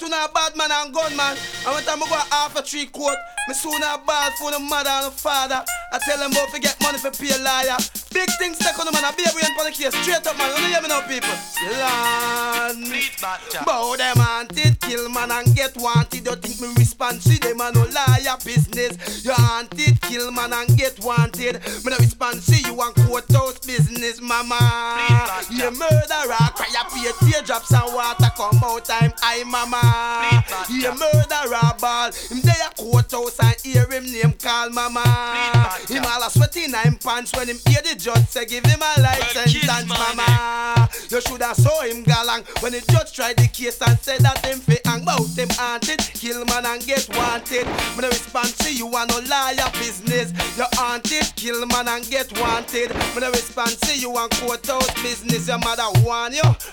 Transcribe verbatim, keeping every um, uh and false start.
sooner a bad man and gunman. And when time I go half a three court, me sooner a ball for the mother and the father. I tell them about to get money for pay a liar. Big things take on the man, I be a brain for the case. Straight up man, you don't hear me now people. Lord, bow them haunted, kill man and get wanted. You think me respond to them and no liar business. You haunted, kill man and get wanted. Me no respond to you and courthouse business, mama. You murderer, cry up your teardrops and water come out time, I mama. You murderer ball, him there a courthouse and hear him name call mama. Him all a sweaty in him pants when him hear the judge say give him a life sentence, mama. You shoulda saw him galang when the judge tried the case and said that him fi hang bout him haunted, kill man and get wanted. Me no respond to you and no liar business. You haunted, kill man and get wanted. Me no respond to you and courthouse business. Your mother warn you,